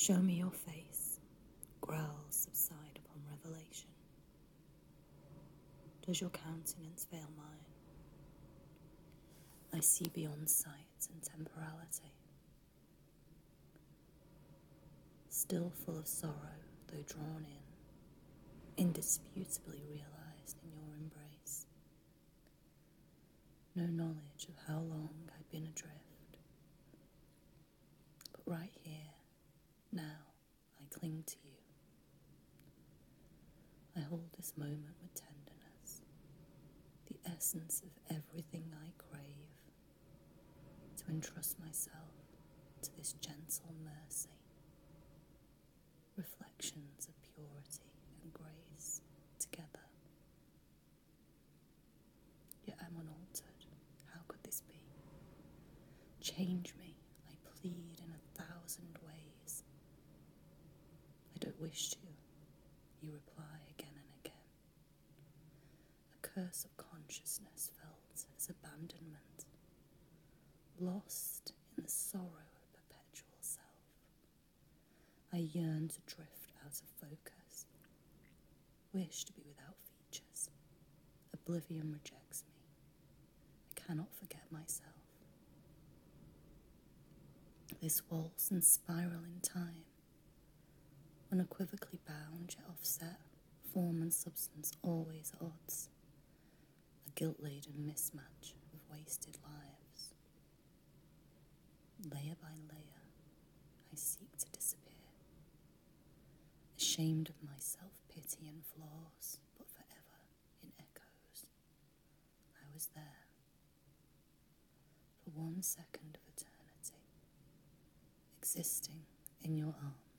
Show me your face, growls subside upon revelation. Does your countenance veil mine? I see beyond sight and temporality. Still full of sorrow, though drawn in, indisputably realized in your embrace. No knowledge of how long I'd been adrift, but right here, now, I cling to you. I hold this moment with tenderness, the essence of everything I crave, to entrust myself to this gentle mercy, reflections of purity and grace together. Yet I'm unaltered. How could this be? Change me, I plead in 1,000 ways. I don't wish to, you reply again and again. A curse of consciousness felt as abandonment, lost in the sorrow of perpetual self. I yearn to drift out of focus, wish to be without features. Oblivion rejects me. I cannot forget myself. This waltz and spiral in time, unequivocally bound yet offset, form and substance always at odds, a guilt-laden mismatch of wasted lives. Layer by layer, I seek to disappear, ashamed of my self-pity and flaws, but forever in echoes. I was there, for 1 second of eternity, existing in your arms.